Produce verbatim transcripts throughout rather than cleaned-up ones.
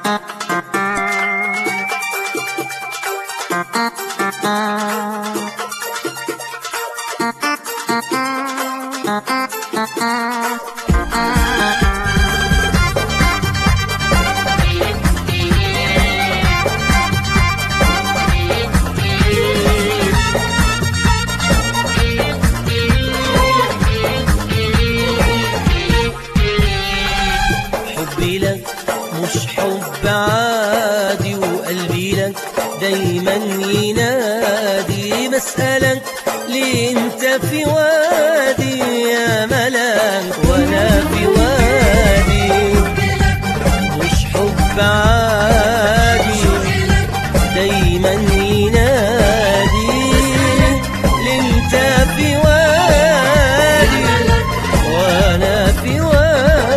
حبي لك مش حب عادي، وقلبي لك دايما ينادي. بسألك ليه انت في وادي يا ملاك وانا في وادي؟ مش حب عادي دايما ينادي، ليه انت في وادي وانا في وادي؟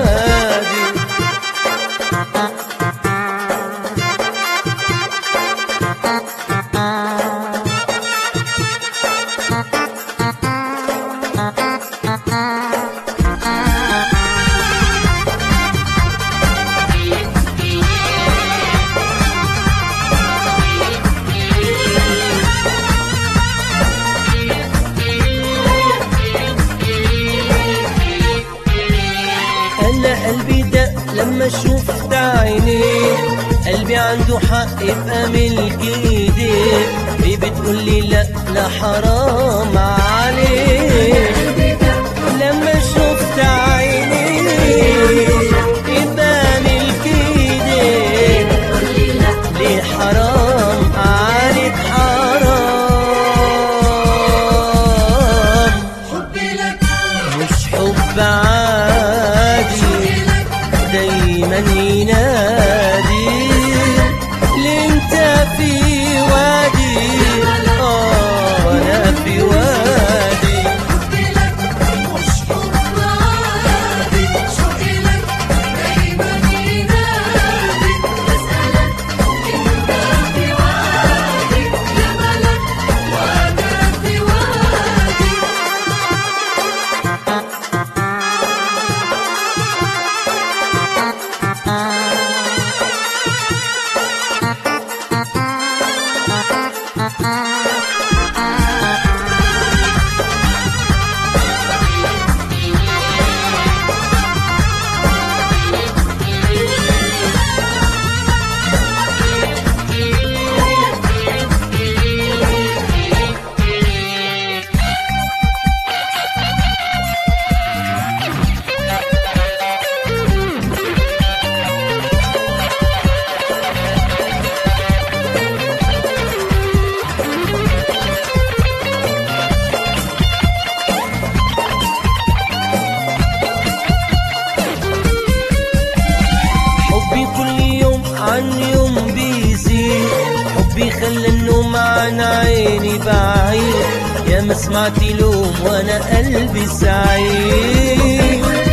قلبي دق لما شفت عينيك، قلبي عنده حق يبقى ملك ايديك. ليه بتقولي لا لا حرام عليك؟ لما شفت عينيك يبقى ملك ايديك. ليه حرام عليك حرام؟ حبي لك مش حب عادي دايما ينادي، ليه انت في وادي اه وانا في وادي؟ حبي لك مش حب عادي، شوقي لك دايما ينادي. بسألك انت في وادي يا ملك وانا في وادي. حبي كل يوم عن يوم بيزيد، حبي خلى النوم عن عيني بعيد. يا ما سمعت لوم وانا قلبي سعيد.